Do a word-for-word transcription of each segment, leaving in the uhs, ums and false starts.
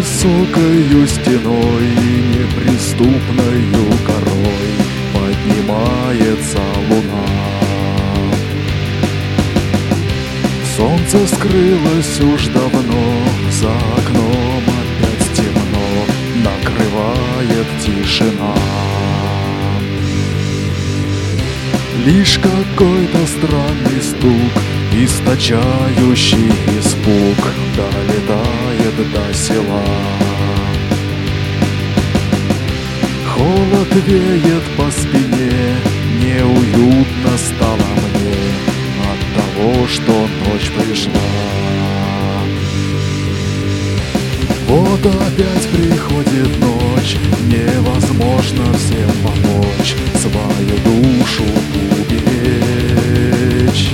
высокою стеной и неприступною горой поднимается луна. Солнце скрылось уж давно, за окном опять темно, накрывает тишина. Лишь какой-то странный стук, источающий испуг, долетает до села. Холод веет по спине, неуютно стало мне от того, что ночь пришла. Вот опять приходит ночь, невозможно всем помочь, свою душу уберечь.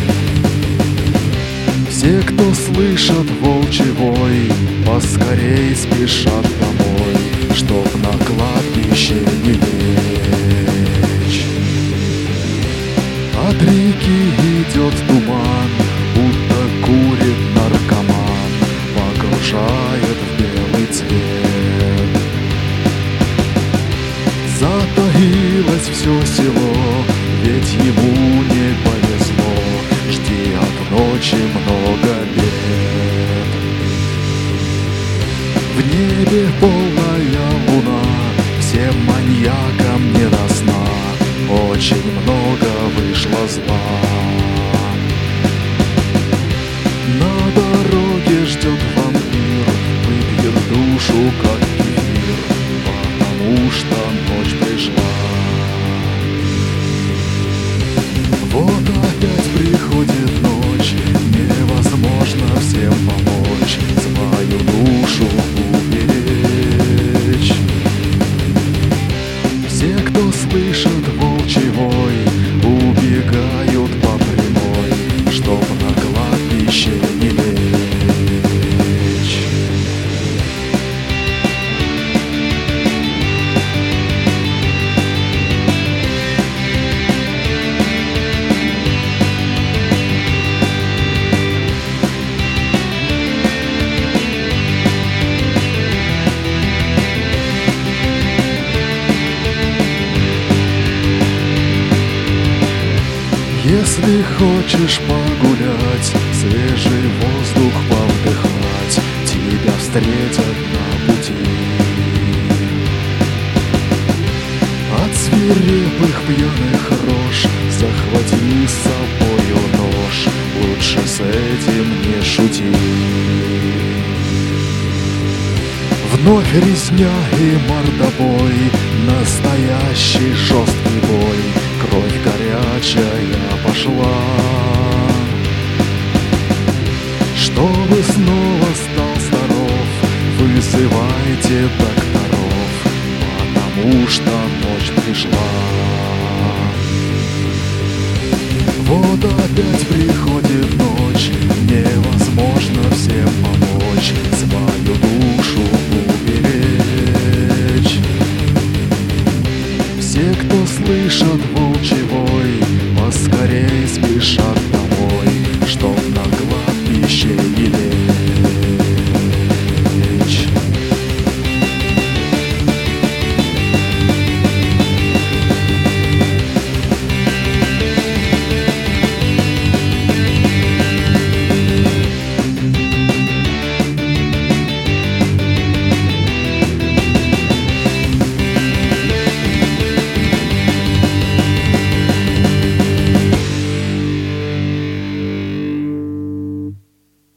Все, кто слышат волчий вой, поскорей спешат домой, чтоб на кладбище не лечь. От реки идет туман, будто курит наркоман, погружает в белый цвет. Затаилось все село, ведь ему не повезло, жди от ночи много бед. В небе полная луна, всем маньякам не до сна, очень много вышло зла. На дороге ждет вампир, выпьет душу как кефир, потому что ночь пришла. Вот опять приходит ночь, невозможно всем помочь, свою душу уберечь. Все, кто слышат волчий вой, убегают по прямой, чтоб на кладбище не лечь. Если хочешь погулять, свежий воздух повдыхать, тебя встретят на пути. От свирепых пьяных рож захвати с собою нож, лучше с этим не шути. Вновь резня и мордобой, настоящий жесткий бой, кровь горячая пошла. Чтобы снова стал здоров, вызывайте докторов, потому что ночь пришла. Вот опять приходит ночь, невозможно всем помочь, свою душу уберечь. Все, кто слышат волчий вой, поскорей спешат